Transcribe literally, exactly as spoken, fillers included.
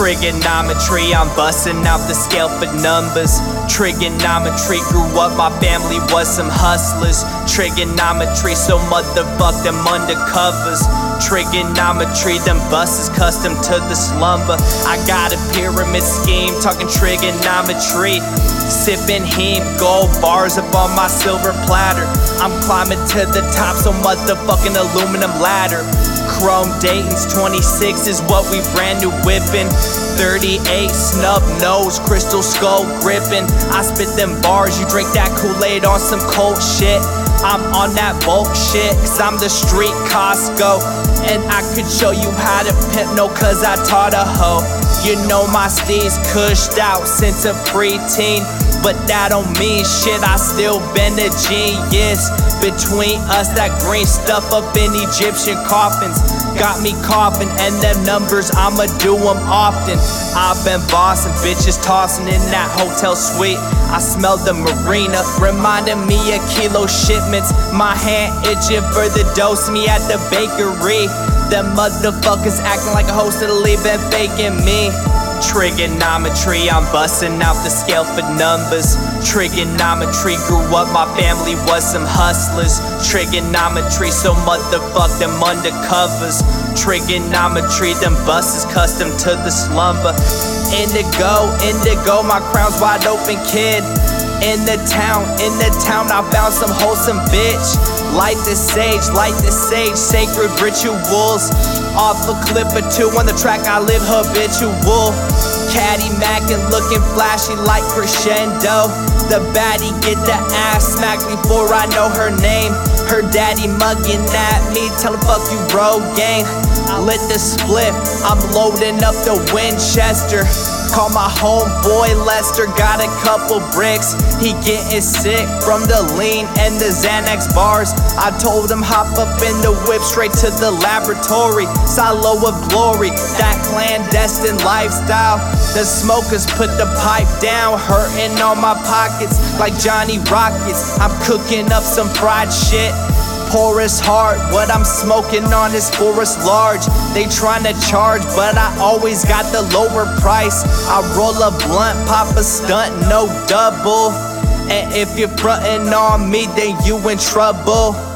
Trigonometry, I'm busting out the scale for numbers. Trigonometry, grew up, my family was some hustlers. Trigonometry, so motherfuck them undercovers. Trigonometry, them buses custom to the slumber. I got a pyramid scheme, talking trigonometry. Sipping heme, gold bars up on my silver platter. I'm climbing to the top, so motherfucking aluminum ladder. Chrome Dayton's twenty-six is what we brand new whippin'. thirty-eight snub nose, crystal skull gripping. I spit them bars, you drink that Kool-Aid on some cold shit. I'm on that bulk shit, cause I'm the street Costco. And I could show you how to pimp, no cause I taught a hoe. You know my steez cushed out since a preteen, but that don't mean shit, I still been a genius. Between us, that green stuff up in Egyptian coffins got me coughing, and them numbers, I'ma do them often. I've been bossing, bitches tossing in that hotel suite. I smelled the marina, reminding me of kilo shipments. My hand itching for the dose, me at the bakery. Them motherfuckers acting like a host of the league, been faking me. Trigonometry, I'm busting out the scale for numbers. Trigonometry, grew up, my family was some hustlers. Trigonometry, so motherfuck them undercovers. Trigonometry, them buses custom to the slumber. Indigo, indigo, my crown's wide open, kid. In the town, in the town, I found some wholesome bitch. Light the sage, light the sage, sacred rituals. Off a clip or two on the track, I live habitual. Caddy mackin', looking flashy like crescendo. The baddie get the ass smacked before I know her name. Her daddy mugging at me, tell him fuck you road gang. I lit the split, I'm loading up the Winchester. Call my homeboy Lester, got a couple bricks. He getting sick from the lean and the Xanax bars. I told him hop up in the whip straight to the laboratory. Silo of glory, that clandestine lifestyle. The smokers put the pipe down, hurting on my pockets like Johnny Rockets. I'm cooking up some fried shit. Porous heart, what I'm smoking on is Forest Large. They tryna charge, but I always got the lower price. I roll a blunt, pop a stunt, no double. And if you're frontin' on me, then you in trouble.